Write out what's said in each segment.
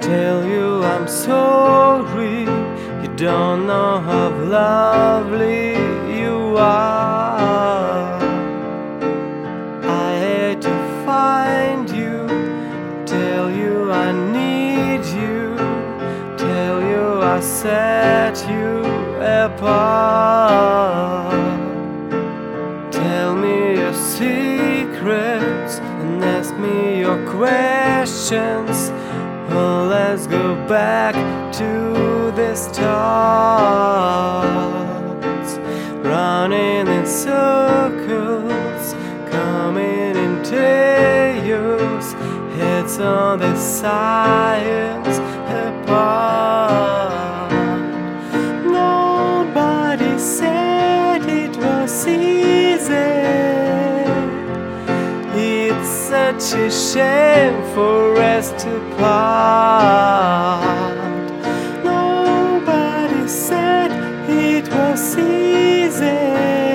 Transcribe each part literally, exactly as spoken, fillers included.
tell you I'm sorry. You don't know how lovely you are. I hate to find you, tell you I need you, tell you I set you apart. Tell me your secrets and ask me your questions. Oh, let's go back to the start. Running in circles, coming in tears, heads on the science apart. Nobody said it was easy. It's such a shame for us to part. Nobody said it was easy.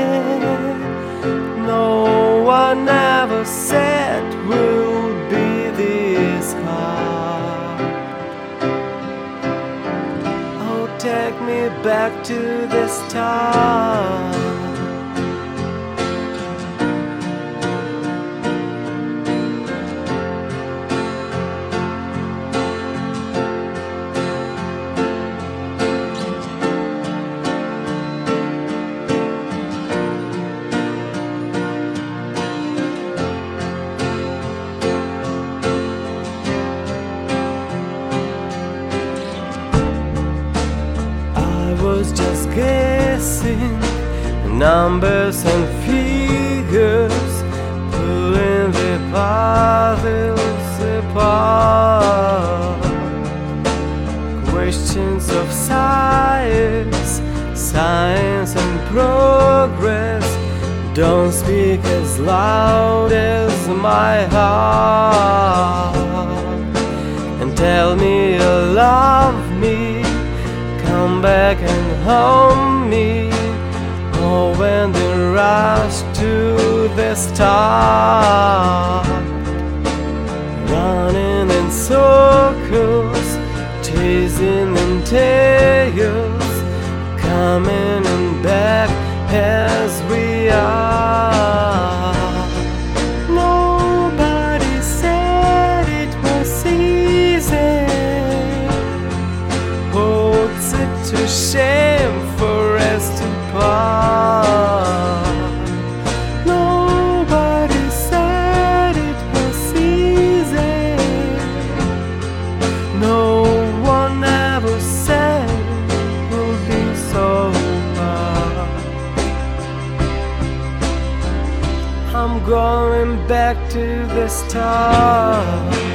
No one ever said we'll be this hard. Oh, take me back to the start. Was just guessing numbers and figures, pulling the puzzles apart. Questions of science, science and progress don't speak as loud as my heart. And tell me you love me, come back and hold me. Oh, when they rush to the start, running in circles, chasing in tails, coming and back as we are. Nobody said it was easy. It's a shame for us to part. Nobody said it was easy. No one ever said it would be so hard. I'm going back to the start.